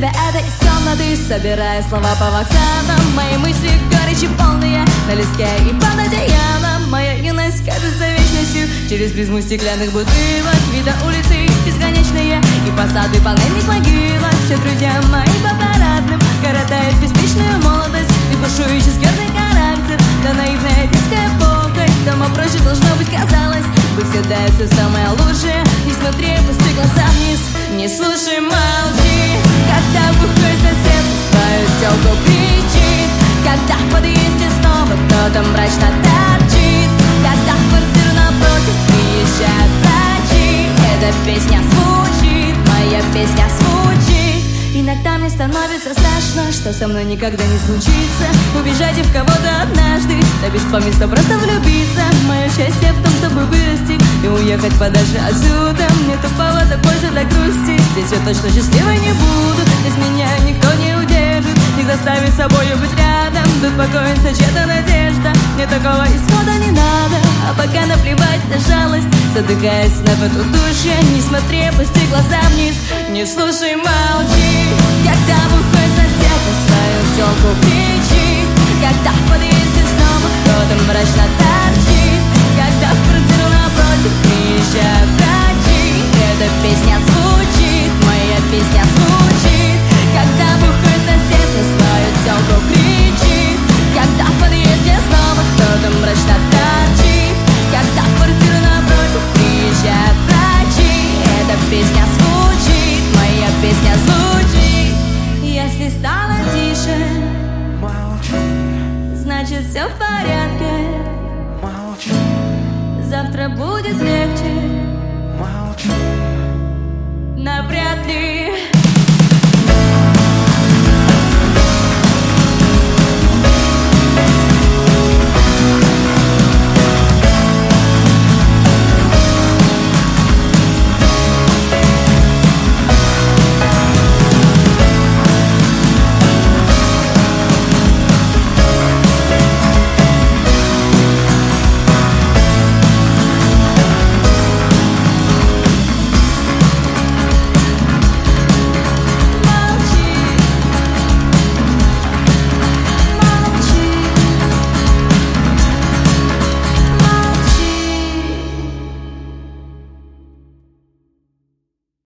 тебя это из комнаты, собирая слова по вокзалам. Мои мысли горечи полные на листке и под одеялом. Моя юность кажется вечностью через призму стеклянных бутылок. Вида улицы бесконечные и посады полынных могилок. Все друзья мои по парадным коротают беспечную молодость и бушующий скверный характер. Да наивная детская похоть, дома проще должно быть казалось. Пусть всегда все самое лучшее, не смотри, пусти глаза вниз. Не слушай, молчи, когда бухой сосед свою тёлку кричит. Когда в подъезде снова кто-то мрачно торчит. Когда в квартиру напротив приезжают врачи. Эта песня звучит, моя песня звучит. Иногда мне становится страшно, что со мной никогда не случится убежать в кого-то однажды, да без помысла просто влюбиться. Мое счастье в том, чтобы вырасти и уехать подальше отсюда. Нету повода больше для грусти, здесь я точно счастливой не буду. Без меня никто не удержит, не заставит собою быть рядом. Тут покоится чья-то надежда, мне такого исхода не надо. А пока наплевать на жалость, задыхаясь на душе. Не смотри, пусти глаза вниз, не слушай, молчи. Когда бухой сосед на свою тёлку кричит. Когда в подъезде снова кто-то мрачно торчит. Когда в квартиру напротив приезжают врачи. Эта песня звучит, моя песня звучит. Когда бухой сосед на свою тёлку кричит. Когда в подъезде снова кто-то мрачно торчит. Когда в квартиру напротив приезжают врачи. Эта песня звучит, моя песня звучит. Если стало тише, молчи, значит все в порядке. Молчи, завтра будет легче. Молчи, навряд ли.